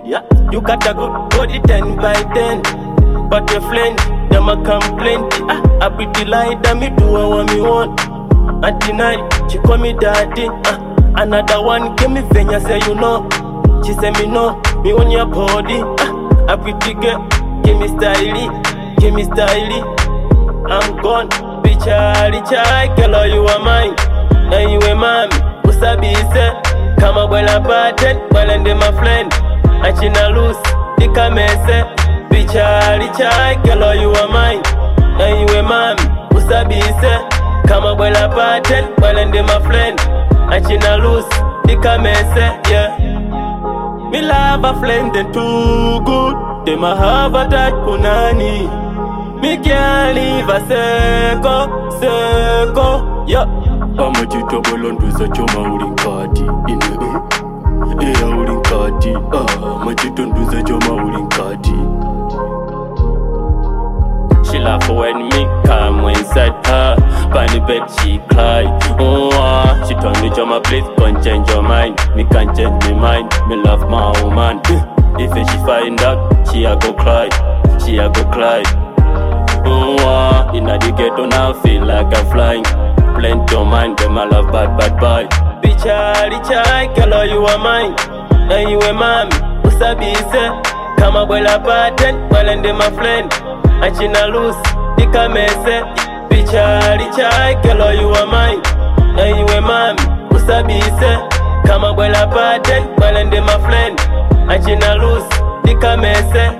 Yeah, you got a good body 10 by 10. But your friend, them a complain. I pretty like that me do what me want. At the night, she call me daddy. Another one give me Venya say you know. She say me no, me on your body. I pretty girl, give me styly, give me styly. I'm gone, bitch, Charlie, girl, you are mine. And you are mommy, usabi say. Come up well aparted, well and my friend. Achina loose, tika mese. Bitch, Charlie, girl, you are mine. And you are mommy, usabi say. Come up well aparted, well and my friend. Achina loose, tika mese, yeah. Me love a friend, they too good. They ma have a touch punani. Me can't leave a seko, yeah. Amajito bolondu za choma ulinkati ine ea ulinkati amajito nduza choma ulinkati. She laugh when me come inside her. By the bed she cry. Oh, she told me Joma please can't change your mind. Me can't change my mind. Me love my woman. If she find out, she a go cry. She a go cry. Oh, in the ghetto now feel like I'm flying. Plenty of mind, them I love bad boy. Bitch, Charlie, girl, you are mine. And you are mommy, usabi say. Come up well aparted, well and my friend. Achina loose, tika mese. Bitch, Charlie, girl, you are mine. And you are mommy, usabi say. Come up well aparted, well and my friend. Achina loose, tika mese.